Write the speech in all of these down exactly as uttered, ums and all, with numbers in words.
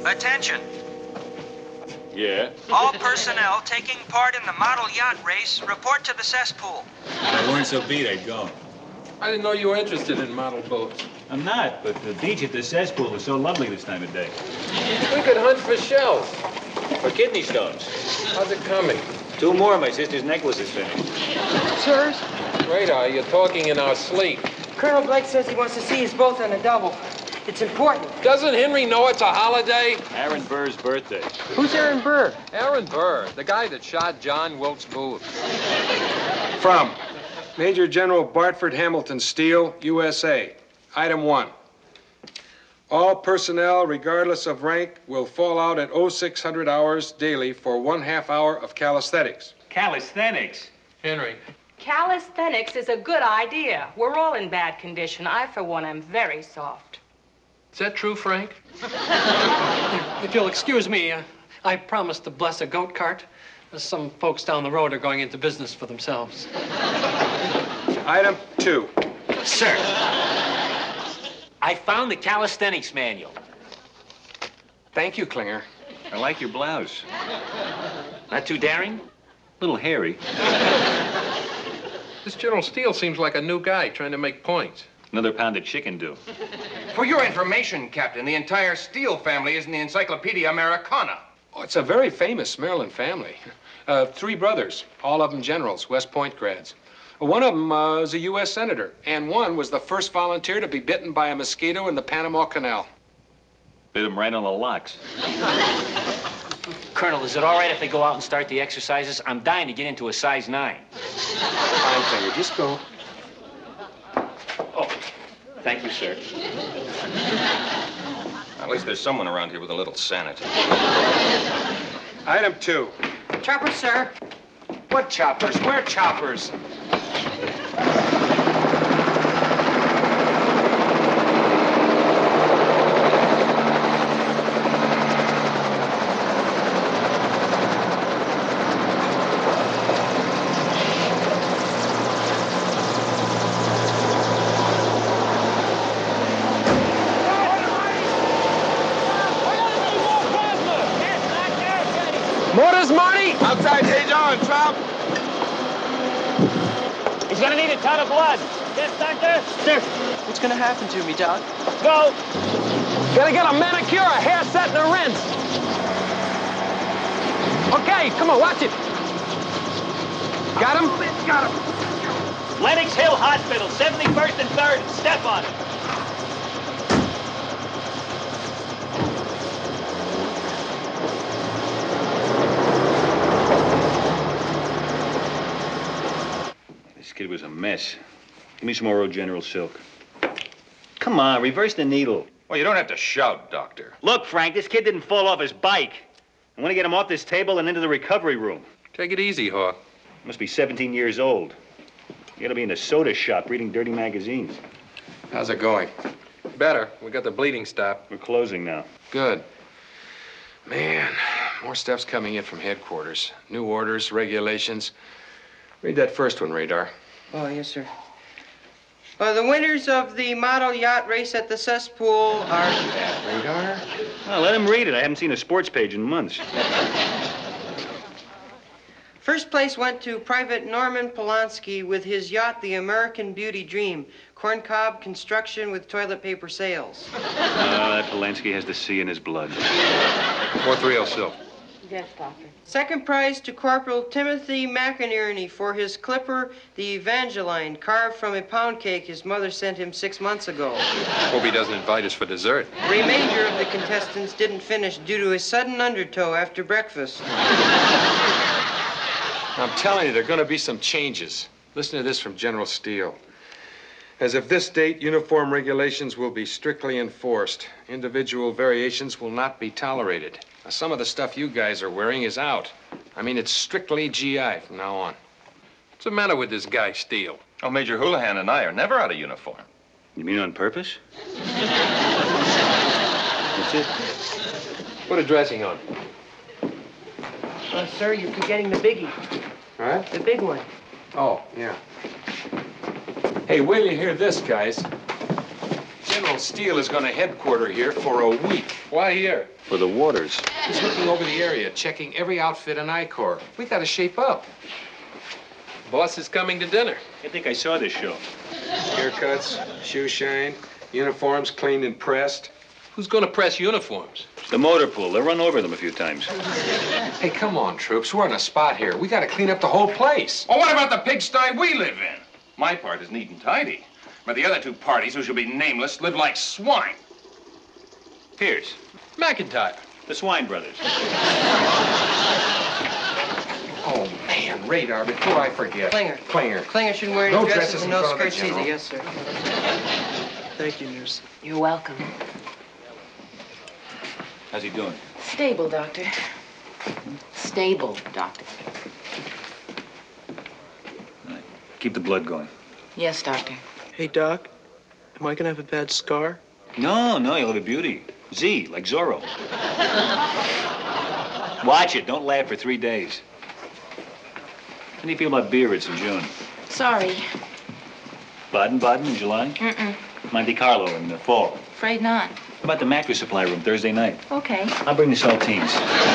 Attention. Yeah? All personnel taking part in the model yacht race report to the cesspool. If I weren't so beat, I'd go. I didn't know you were interested in model boats. I'm not, but the beach at the cesspool is so lovely this time of day. We could hunt for shells. For kidney stones. How's it coming? Two more of my sister's necklaces finished. Sirs, Radar, you're talking in our sleep. Colonel Blake says he wants to see us both on a double. It's important. Doesn't Henry know it's a holiday? Aaron Burr's birthday. Who's Aaron Burr? Aaron Burr, the guy that shot John Wilkes Booth. From Major General Bartford Hamilton Steele, U S A. Item one. All personnel, regardless of rank, will fall out at oh six hundred hours daily for one half hour of calisthenics. Calisthenics? Henry. Calisthenics is a good idea. We're all in bad condition. I, for one, am very soft. Is that true, Frank? If you'll excuse me, uh, I promised to bless a goat cart. Some folks down the road are going into business for themselves. Item two. Sir, I found the calisthenics manual. Thank you, Klinger. I like your blouse. Not too daring? A little hairy. This General Steele seems like a new guy trying to make points. Another pound of chicken do. For your information, Captain, the entire Steele family is in the Encyclopedia Americana. Oh, it's a very famous Maryland family. Uh, three brothers, all of them generals, West Point grads. One of them uh, is a U S senator, and one was the first volunteer to be bitten by a mosquito in the Panama Canal. Bit him right on the locks. Colonel, is it all right if they go out and start the exercises? I'm dying to get into a size nine. Fine, Klinger, just go. Oh, thank you, sir. At least there's someone around here with a little sanity. Item two. Chopper, sir. What choppers? Where choppers? Motors, Marty? Outside stage on, Trump. He's gonna need a ton of blood. Yes, doctor? Sir, what's gonna happen to me, Doc? Go. Gotta get a manicure, a hairset, and a rinse. Okay, come on, watch it. Got him? Got him. Lenox Hill Hospital, seventy-first and third. Step on it. This kid was a mess. Give me some more old General Silk. Come on, reverse the needle. Well, you don't have to shout, Doctor. Look, Frank, this kid didn't fall off his bike. I want to get him off this table and into the recovery room. Take it easy, Hawk. Must be seventeen years old. You gotta be in a soda shop reading dirty magazines. How's it going? Better. We got the bleeding stopped. We're closing now. Good. Man, more stuff's coming in from headquarters. New orders, regulations. Read that first one, Radar. Oh, yes, sir. Uh, the winners of the model yacht race at the cesspool are... Radar? Well, let him read it. I haven't seen a sports page in months. First place went to Private Norman Polanski with his yacht, the American Beauty Dream. Corncob construction with toilet paper sales. Uh, that Polanski has the sea in his blood. four three oh Silk. Yes, doctor. Second prize to Corporal Timothy McInerney for his clipper, the Evangeline, carved from a pound cake his mother sent him six months ago. Hope he doesn't invite us for dessert. The remainder of the contestants didn't finish due to a sudden undertow after breakfast. I'm telling you, there are going to be some changes. Listen to this from General Steele. As of this date, uniform regulations will be strictly enforced. Individual variations will not be tolerated. Now, some of the stuff you guys are wearing is out. I mean, it's strictly G I from now on. What's the matter with this guy, Steele? Oh, Major Houlihan and I are never out of uniform. You mean on purpose? That's it. Put a dressing on. Uh, sir, you're forgetting the biggie. All right? The big one. Oh, yeah. Hey, wait till you hear this, guys. General Steele is going to headquarter here for a week. Why here? For the waters. He's looking over the area, checking every outfit in I Corps. We got to shape up. Boss is coming to dinner. I think I saw this show. Haircuts, shoe shine, uniforms cleaned and pressed. Who's going to press uniforms? The motor pool. They run over them a few times. Hey, come on, troops. We're on a spot here. We got to clean up the whole place. Well, what about the pigsty we live in? My part is neat and tidy. But the other two parties, who shall be nameless, live like swine. Pierce. McIntyre. The Swine Brothers. Oh, man, radar, before I forget. Klinger. Klinger. Klinger shouldn't wear any No dresses dresses and in no front of the skirts either. general. Yes, sir. Thank you, nurse. You're welcome. How's he doing? Stable, Doctor. Stable, Doctor. Keep the blood going. Yes, Doctor. Hey, Doc, am I gonna have a bad scar? No, no, you'll have a beauty. Z, like Zorro. Watch it. Don't laugh for three days. How do you feel about Biarritz in June? Sorry. Baden-Baden in July? Mm-mm. Monte Carlo in the fall. Afraid not. How about the mattress supply room Thursday night? Okay. I'll bring the saltines.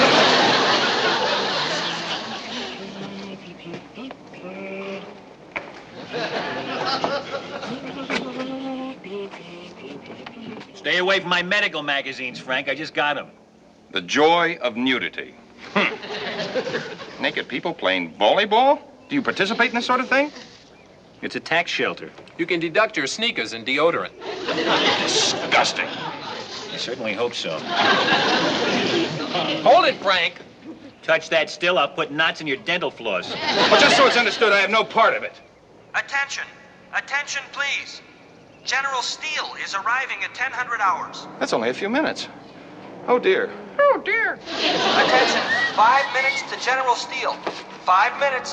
Stay away from my medical magazines, Frank. I just got them. The joy of nudity. Hmm. Naked people playing volleyball? Do you participate in this sort of thing? It's a tax shelter. You can deduct your sneakers and deodorant. Disgusting. I certainly hope so. Hold it, Frank. Touch that still, I'll put knots in your dental floss. Well, just so it's understood, I have no part of it. Attention. Attention, please. General Steele is arriving at ten hundred hours. That's only a few minutes. Oh, dear. Oh, dear. Attention. Five minutes to General Steele. Five minutes.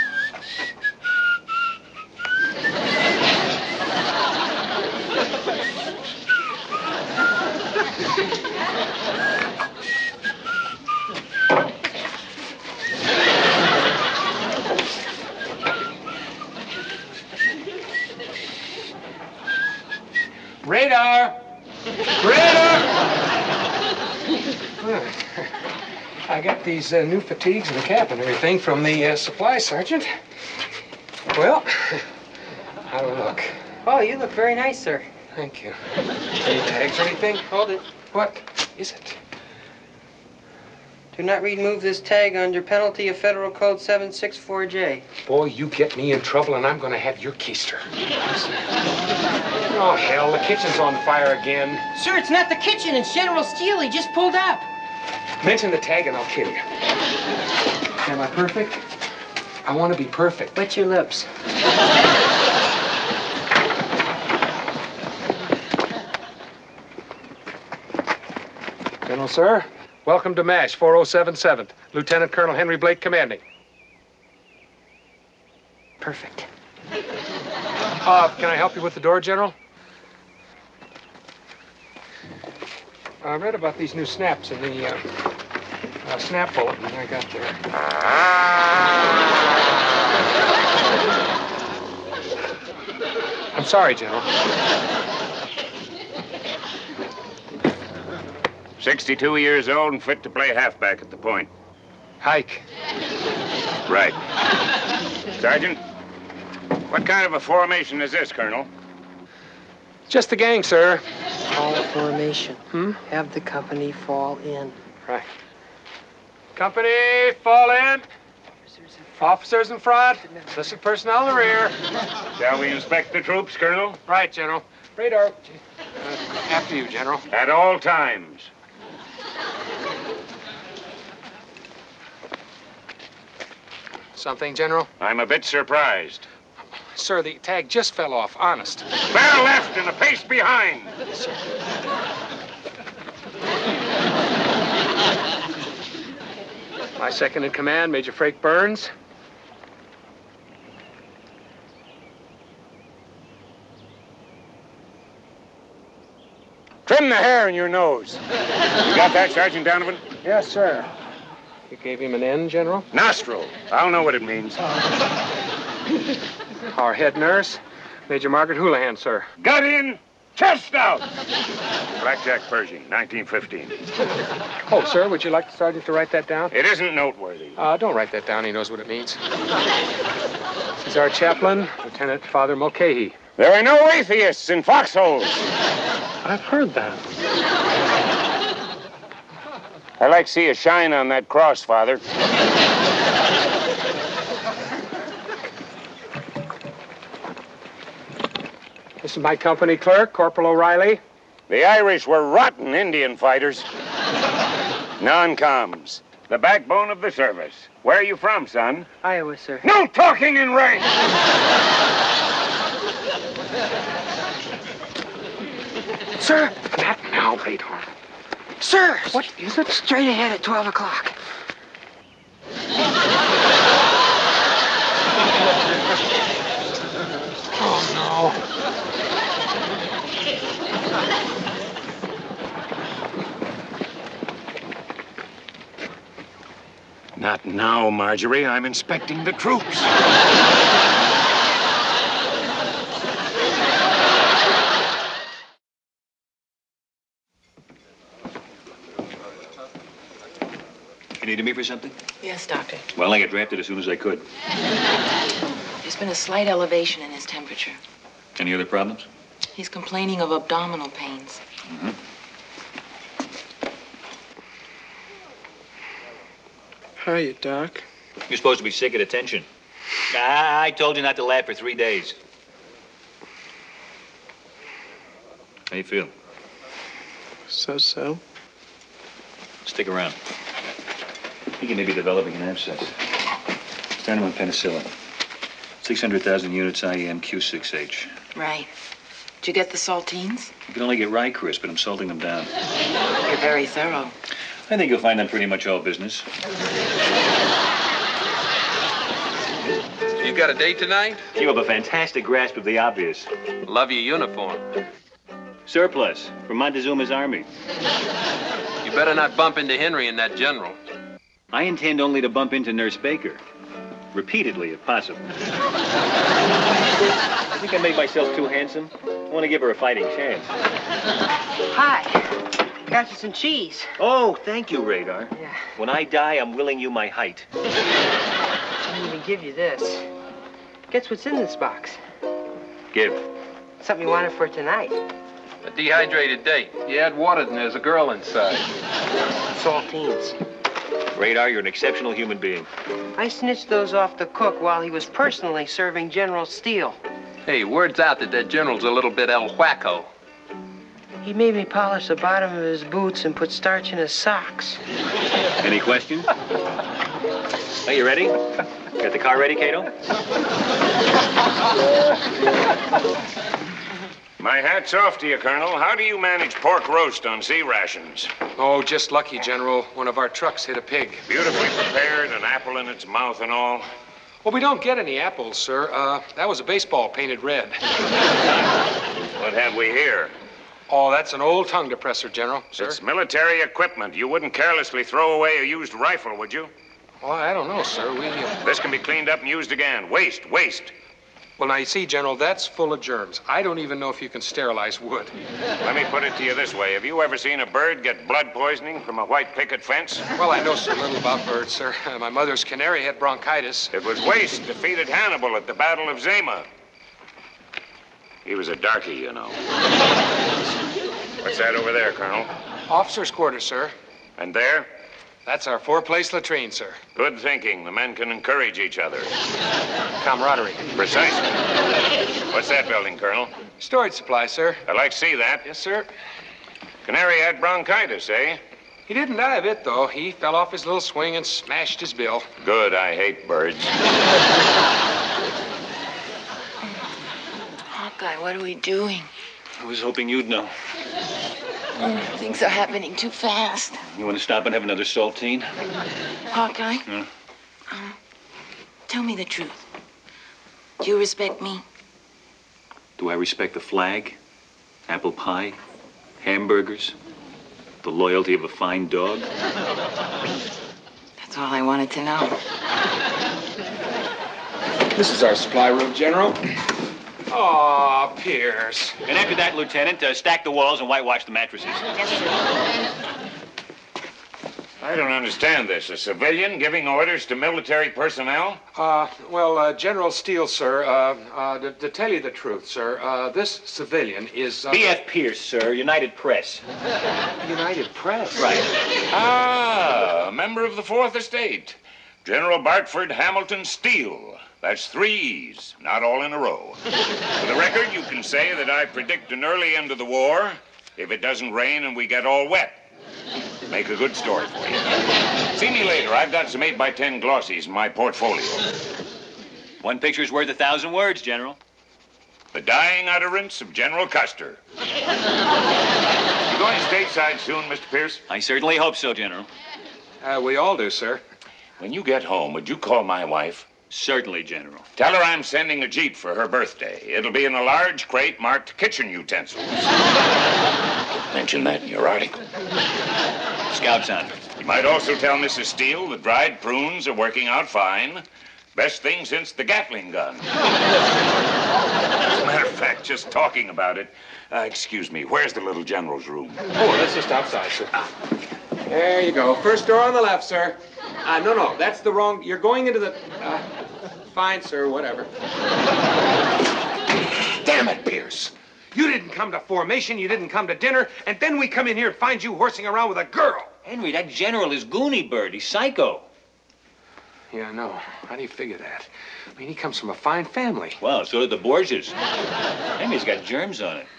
Radar! Radar! I got these uh, new fatigues and cap and everything from the uh, supply sergeant. Well, how do I look? Oh, you look very nice, sir. Thank you. Any tags or anything? Hold it. What is it? Do not remove this tag under penalty of Federal Code seven six four J. Boy, you get me in trouble and I'm going to have your keister. Oh, hell, the kitchen's on fire again. Sir, it's not the kitchen. It's General Steele. He just pulled up. Mention the tag and I'll kill you. Am I perfect? I want to be perfect. Wet your lips. General, sir. Welcome to MASH, four oh seven seventh. Lieutenant Colonel Henry Blake commanding. Perfect. Uh, can I help you with the door, General? I read about these new snaps in the uh, uh, snap bulletin I got there. I'm sorry, General. sixty-two years old and fit to play halfback at the point. Hike. Right. Sergeant, what kind of a formation is this, Colonel? Just the gang, sir. All formation. Hmm? Have the company fall in. Right. Company, fall in. Officers in front. Enlisted personnel in the rear. Shall we inspect the troops, Colonel? Right, General. Radar. Uh, after you, General. At all times. Something, General? I'm a bit surprised. Sir, the tag just fell off, honest. Bear left and a pace behind. My second in command, Major Frank Burns. Trim the hair in your nose. You got that, Sergeant Donovan? Yes, sir. You gave him an N, General? Nostril. I'll know what it means. Our head nurse, Major Margaret Houlihan, sir. Gut in, Chest out! Blackjack Pershing, nineteen fifteen. Oh, sir, would you like the sergeant to write that down? It isn't noteworthy. Uh, don't write that down. He knows what it means. This is our chaplain, Lieutenant Father Mulcahy. There are no atheists in foxholes. I've heard that. I like to see a shine on that cross, Father. This is my company clerk, Corporal O'Reilly. The Irish were rotten Indian fighters. Non-coms, the backbone of the service. Where are you from, son? Iowa, sir. No talking in rank! Sir! Not now, Radar. Sir! What is it? Straight ahead at twelve o'clock. Oh, no. Not now, Marjorie. I'm inspecting the troops. You needed me for something? Yes, Doctor. Well, I got drafted as soon as I could. There's been a slight elevation in his temperature. Any other problems? He's complaining of abdominal pains. Mm-hmm. Hiya, Doc. You're supposed to be sick at attention. I, I told you not to laugh for three days. How you feel? So-so. Stick around. You can maybe developing an abscess. Start him on penicillin. six hundred thousand units I E M Q six H. Right. Did you get the saltines? You can only get Rycris, but I'm salting them down. You're very thorough. I think you'll find them pretty much all business. You got a date tonight? You have a fantastic grasp of the obvious. Love your uniform. Surplus from Montezuma's army. You better not bump into Henry and that general. I intend only to bump into Nurse Baker. Repeatedly, if possible. I think I made myself too handsome. I want to give her a fighting chance. Hi. Got you some cheese. Oh, thank you, Radar. Yeah. When I die, I'm willing you my height. I didn't even give you this. Guess what's in this box? Give. Something you wanted for tonight. A dehydrated date. You add water and there's a girl inside. Saltines. Radar, you're an exceptional human being. I snitched those off the cook while he was personally serving General Steele. Hey, word's out that that general's a little bit El Huaco. He made me polish the bottom of his boots and put starch in his socks. Any questions? Are you ready? Got the car ready, Cato? My hat's off to you, Colonel. How do you manage pork roast on sea rations? Oh, just lucky, General. One of our trucks hit a pig. Beautifully prepared, an apple in its mouth and all. Well, we don't get any apples, sir. Uh, that was a baseball painted red. What have we here? Oh, that's an old tongue depressor, General. Sir? It's military equipment. You wouldn't carelessly throw away a used rifle, would you? Well, I don't know, sir. We... Uh... This can be cleaned up and used again. Waste, waste. Well, now, you see, General, that's full of germs. I don't even know if you can sterilize wood. Let me put it to you this way. Have you ever seen a bird get blood poisoning from a white picket fence? Well, I know so little about birds, sir. My mother's canary had bronchitis. It was waste defeated Hannibal at the Battle of Zama. He was a darky, you know. What's that over there, Colonel? Officer's quarters, sir. And there? That's our four-place latrine, sir. Good thinking. The men can encourage each other. Camaraderie. Precisely. What's that building, Colonel? Storage supply, sir. I'd like to see that. Yes, sir. Canary had bronchitis, eh? He didn't die of it, though. He fell off his little swing and smashed his bill. Good. I hate birds. Hawkeye, what are we doing? I was hoping you'd know. Oh, things are happening too fast. You want to stop and have another saltine? Hawkeye? Huh? Um, tell me the truth. Do you respect me? Do I respect the flag? Apple pie? Hamburgers? The loyalty of a fine dog? That's all I wanted to know. This is our supply room, General. Aw, Pierce. And after that, Lieutenant, uh, stack the walls and whitewash the mattresses. Yes, sir. I don't understand this. A civilian giving orders to military personnel? Uh, well, uh, General Steele, sir, uh, uh, to, to tell you the truth, sir, uh, this civilian is... Uh, B F Pierce, sir, United Press. United Press? Right. Ah, a member of the Fourth Estate. General Bartford Hamilton Steele. That's three E's, not all in a row. For the record, you can say that I predict an early end of the war if it doesn't rain and we get all wet. Make a good story for you. See me later. I've got some eight by ten glossies in my portfolio. One picture's worth a thousand words, General. The dying utterance of General Custer. You going stateside soon, Mister Pierce? I certainly hope so, General. Uh, we all do, sir. When you get home, would you call my wife? Certainly, General. Tell her I'm sending a Jeep for her birthday. It'll be in a large crate marked kitchen utensils. Mention that in your article. Scouts on. You might also tell Missus Steele the dried prunes are working out fine. Best thing since the Gatling gun. As a matter of fact, just talking about it, uh, excuse me, where's the little general's room? Oh, that's just outside, sir. There you go. First door on the left, sir. Uh, no, no, that's the wrong... You're going into the... Uh, fine, sir, whatever. Damn it, Pierce. You didn't come to formation, you didn't come to dinner, and then we come in here and find you horsing around with a girl. Henry, that general is Goonie Bird. He's psycho. Yeah, I know. How do you figure that? I mean, he comes from a fine family. Well, so did the Borgias. Henry's got germs on it.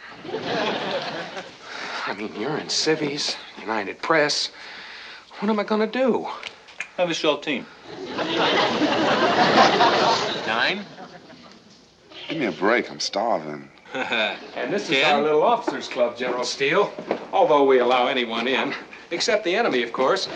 I mean, you're in Civvies, United Press. What am I going to do? Have a saltine. Nine? Give me a break. I'm starving. And this is our little officers' club, General Steele. Although we allow anyone in, except the enemy, of course.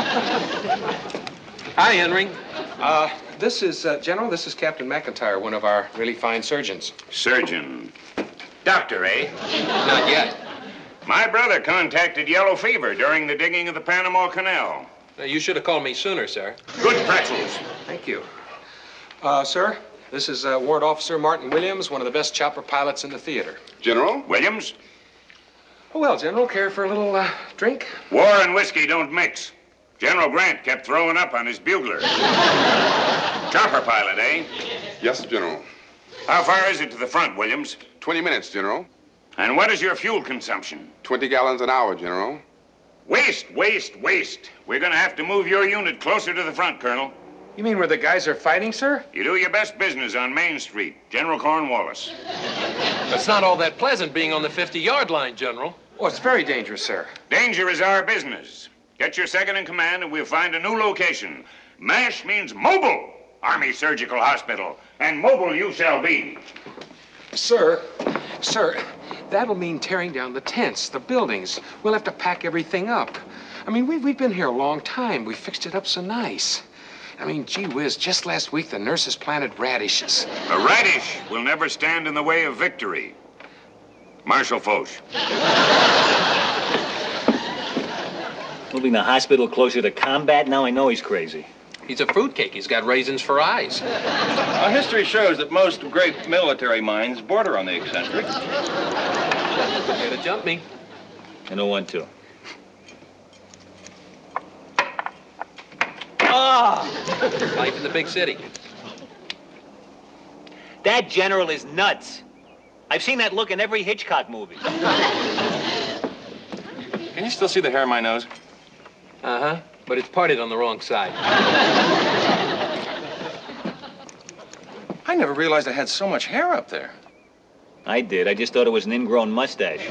Hi, Henry. Uh, this is, uh, General, this is Captain McIntyre, one of our really fine surgeons. Surgeon. Doctor, eh? Not yet. My brother contacted yellow fever during the digging of the Panama Canal. Uh, you should have called me sooner, sir. Good pretzels. Thank you. Uh, sir, this is uh, Ward Officer Martin Williams, one of the best chopper pilots in the theater. General? Williams? Oh, well, General, care for a little uh, drink? War and whiskey don't mix. General Grant kept throwing up on his bugler. Chopper pilot, eh? Yes, General. How far is it to the front, Williams? Twenty minutes, General. And what is your fuel consumption? Twenty gallons an hour, General. Waste, waste, waste. We're going to have to move your unit closer to the front, Colonel. You mean where the guys are fighting, sir? You do your best business on Main Street. General Cornwallis. It's not all that pleasant being on the fifty-yard line, General. Oh, it's very dangerous, sir. Danger is our business. Get your second in command and we'll find a new location. MASH means mobile. Army Surgical Hospital. And mobile you shall be. Sir, sir, that'll mean tearing down the tents, the buildings. We'll have to pack everything up. I mean, we've, we've been here a long time. We fixed it up so nice. I mean, gee whiz, just last week the nurses planted radishes. A radish will never stand in the way of victory. Marshal Foch. Moving the hospital closer to combat? Now I know he's crazy. He's a fruitcake. He's got raisins for eyes. Our history shows that most great military minds border on the eccentric. Here to jump me. I know one, too. Ah! Life in the big city. That general is nuts. I've seen that look in every Hitchcock movie. Can you still see the hair on my nose? Uh-huh. But it's parted on the wrong side. I never realized I had so much hair up there. I did. I just thought it was an ingrown mustache.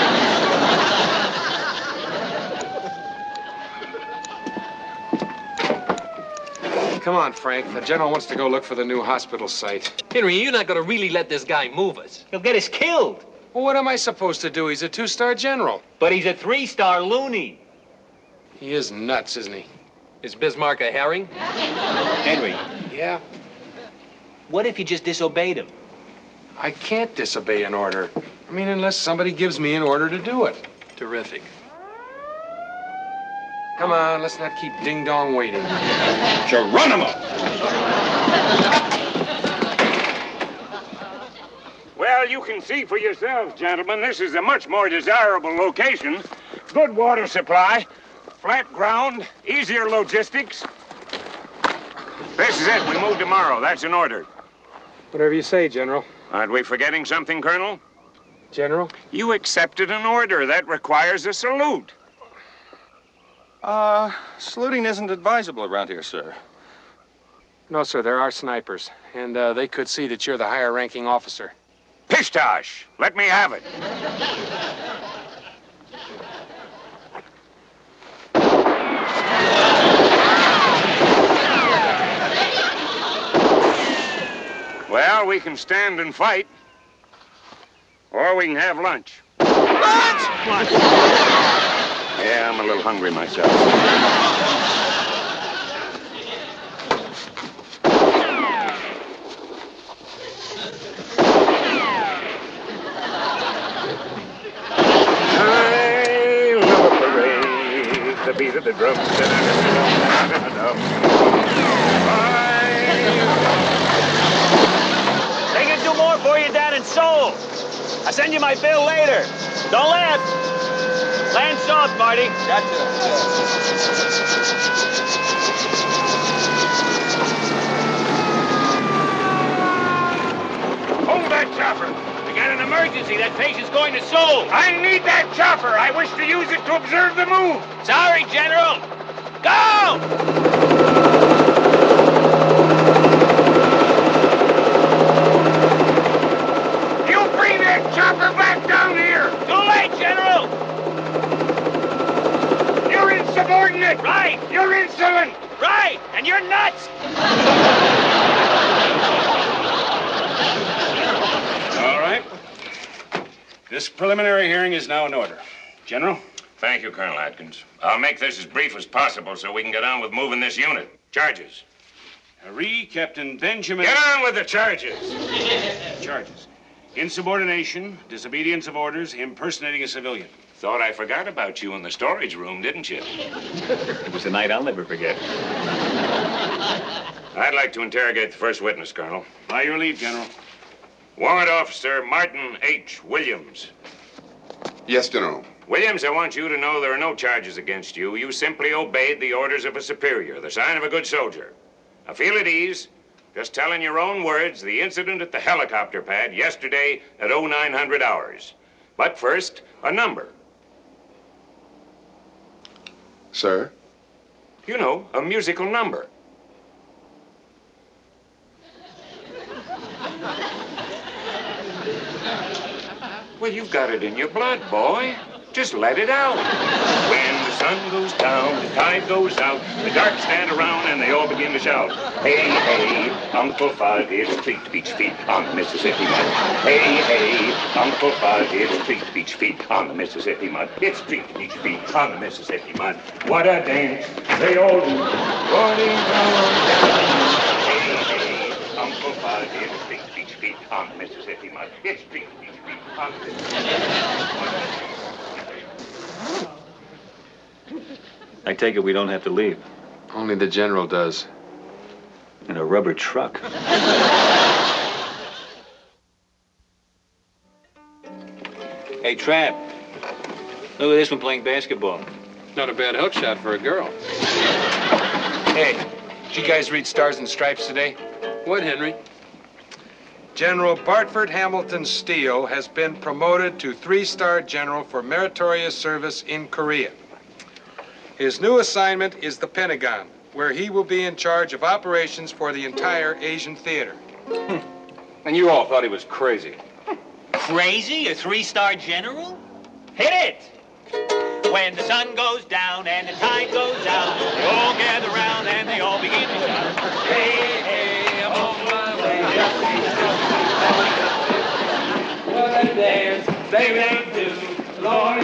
Come on, Frank. The general wants to go look for the new hospital site. Henry, you're not going to really let this guy move us. He'll get us killed. Well, what am I supposed to do? He's a two-star general. But he's a three-star loony. He is nuts, isn't he? Is Bismarck a herring? Henry. Yeah? What if you just disobeyed him? I can't disobey an order. I mean, unless somebody gives me an order to do it. Terrific. Come on, let's not keep ding-dong waiting. Geronimo! Well, Well, you can see for yourselves, gentlemen, this is a much more desirable location. Good water supply, flat ground, easier logistics. This is it. We move tomorrow. That's an order. Whatever you say, General. Aren't we forgetting something, Colonel? General? You accepted an order. That requires a salute. Uh, saluting isn't advisable around here, sir. No, sir, there are snipers, and uh, they could see that you're the higher-ranking officer. Pistache, let me have it. Well, we can stand and fight, or we can have lunch. Lunch! Lunch! Yeah, I'm a little hungry myself. The beat of the drums. They can do more for you down in Seoul. I'll send you my bill later. Don't laugh. Land soft, Marty. Gotcha. Hold that chopper. We got an emergency. That patient's going to Seoul. I need that chopper. I wish to use it to observe the move. Sorry, General. Go! You bring that chopper back down here. Too late, General. You're insubordinate. Right. You're insolent. Right. And you're nuts. All right. This preliminary hearing is now in order. General? Thank you, Colonel Atkins. I'll make this as brief as possible so we can get on with moving this unit. Charges. Harry, Captain Benjamin... Get on with the charges. Charges. Insubordination, disobedience of orders, impersonating a civilian. Thought I forgot about you in the storage room, didn't you? It was a night I'll never forget. I'd like to interrogate the first witness, Colonel. By your leave, General. Warrant Officer Martin H. Williams. Yes, General. Williams, I want you to know there are no charges against you. You simply obeyed the orders of a superior, the sign of a good soldier. Now, feel at ease. Just tell in your own words the incident at the helicopter pad yesterday at oh nine hundred hours. But first, a number. Sir? You know, a musical number. Well, you've got it in your blood, boy. Just let it out. When the sun goes down, the tide goes out, the dark stand around and they all begin to shout. Hey, hey, Uncle Fud, it's treat to beach feet on the Mississippi mud. Hey, hey, Uncle Fud, it's treat to beach feet on the Mississippi mud. It's treat to beach feet on the Mississippi mud. What a dance they all do. Rolling down. Hey, hey, Uncle Fud, it's treat to beach feet on the Mississippi mud. It's treat to beach feet on the Mississippi mud. I take it we don't have to leave. Only the General does. In a rubber truck. Hey, Trap. Look at this one playing basketball. Not a bad hook shot for a girl. Hey, did you guys read Stars and Stripes today? What, Henry? General Bartford Hamilton Steele has been promoted to three-star general for meritorious service in Korea. His new assignment is the Pentagon, where he will be in charge of operations for the entire Asian theater. And you all thought he was crazy. Crazy? A three-star general? Hit it! When the sun goes down and the tide goes out, they all gather round and they all begin to shout. Hey, hey, I'm on my way. What a dance they make do, Lord.